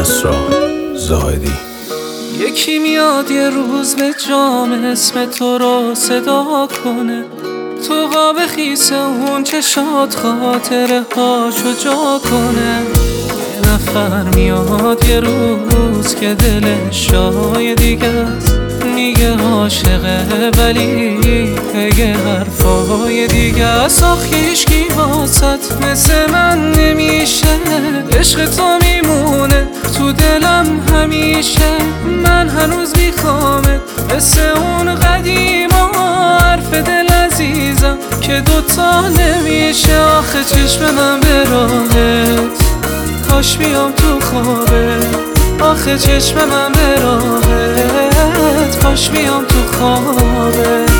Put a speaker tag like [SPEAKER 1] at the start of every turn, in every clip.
[SPEAKER 1] اسرار زاهدی.
[SPEAKER 2] یکی میاد یه روز به جام اسم تو رو صدا کنه، تو قاب خیس اون چشات خاطره هاشو جا کنه. یه نفر میاد یه روز که دلش شای دیگه است، میگه عاشقه ولی بگه حرفای دیگه است. آخه هیچکی واسط مثل من نمیشه، عشق تو میمونه تو دلم همیشه. من هنوز میخوامت مثل اون قدیما، حرف دل عزیزم که دوتا نمیشه. آخه چشم من به راهت کاش بیام تو خوابت، آخه چشم من به راهت کاش بیام تو خوابت.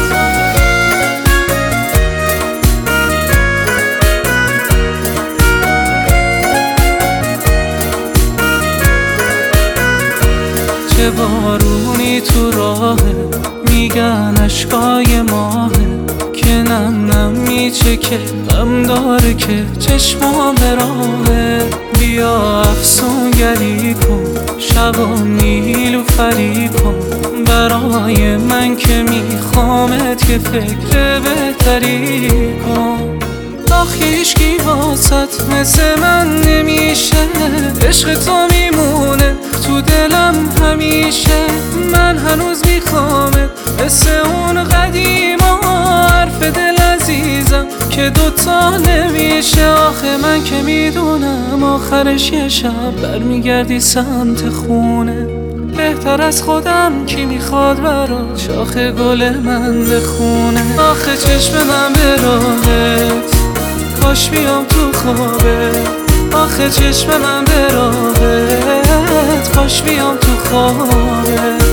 [SPEAKER 2] چه بارونی تو راهه، میگن اشکای ماهه که نم نم میچکه، غم داره که چشمام به راهه. بیا افسونگری کن، شبا نیلوفری کن برای من که میخوامت، که فکر بهتری کن. آخه هیچکی واسط مثل من نمیشه، عشق تو میمونه تو دلم همیشه. من هنوز میخوامت مثل اون قدیما، حرف دل عزیزم که دوتا نمیشه. آخه من که میدونم آخرش یه شب برمیگردی سمت خونه، بهتر از خودم کی میخواد برات شاخ گل من بخونه. آخه چشم من به راهت کاش بیام تو خوابت، آخه چشم من به راهت کاش بیام تو خوابت.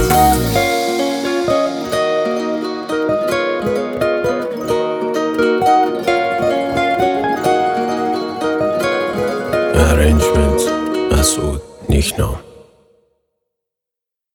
[SPEAKER 1] Arrangement مسعود نیکنام.